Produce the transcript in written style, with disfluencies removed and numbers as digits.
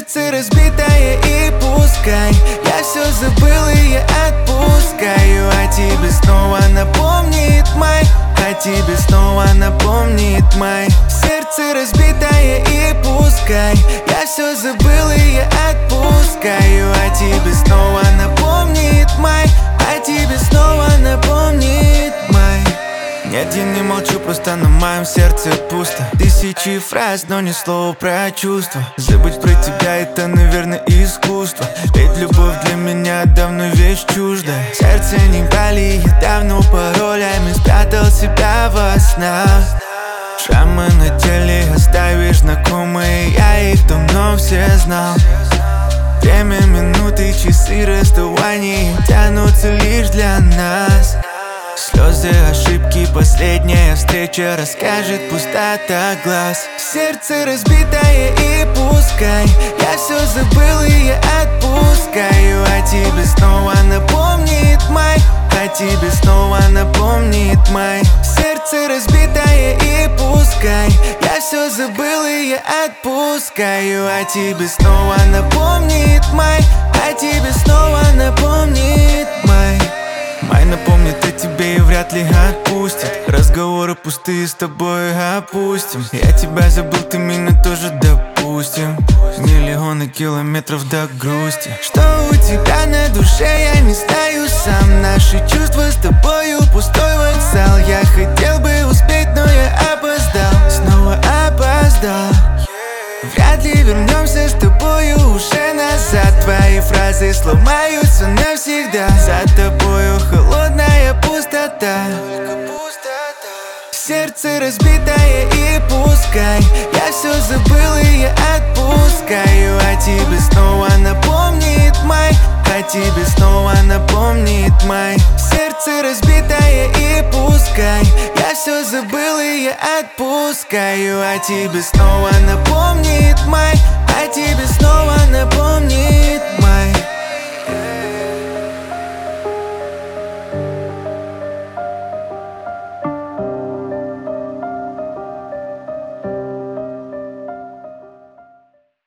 Сердце разбитое, и пускай я все забыл и я отпускаю. А тебе снова напомнит май, а тебе снова напомнит май. Сердце разбитое, и пускай я все забыл и я отпускаю. А тебе снова напомнит май, а тебе снова напомнит май. Нет, я не молчу, просто на моем сердце пусто. Тысячи фраз, но ни слова про чувства. Забыть про тебя — это, наверное, искусство. Ведь любовь для меня давно вещь чуждая. Сердце не брали, я давно паролями спрятал себя во снах. Шрамы на теле оставишь знакомые, я их давно все знал. Время, минуты, часы расставаний тянутся лишь для нас. Слезы, ошибки, последняя встреча расскажет пустота глаз. Сердце разбитое, и пускай я все забыл и я отпускаю. А тебе снова напомнит май, а тебе снова напомнит май. Сердце разбитое, и пускай я все забыл и я отпускаю. А тебе снова напомнит май, а тебе снова напомнит май. Май напомнит о тебе и вряд ли отпустит. Разговоры пустые с тобой опустим. Я тебя забыл, ты меня тоже, допустим. Миллионы километров до грусти. Что у тебя на душе, я не знаю сам. Наши чувства с тобою пустой вокзал. Я хотел бы успеть, но я опоздал. Снова опоздал. Вряд ли вернемся с тобою уже назад. Твои фразы сломаются навсегда. За тобою холодная пустота. Сердце разбитое, и пускай я все забыл и я отпускаю. А тебе снова напомнит май, а тебе снова напомнит май. Сердце разбитое, и пускай я все забыл и я отпускаю. А тебе снова напомнит май, а тебе снова напомнит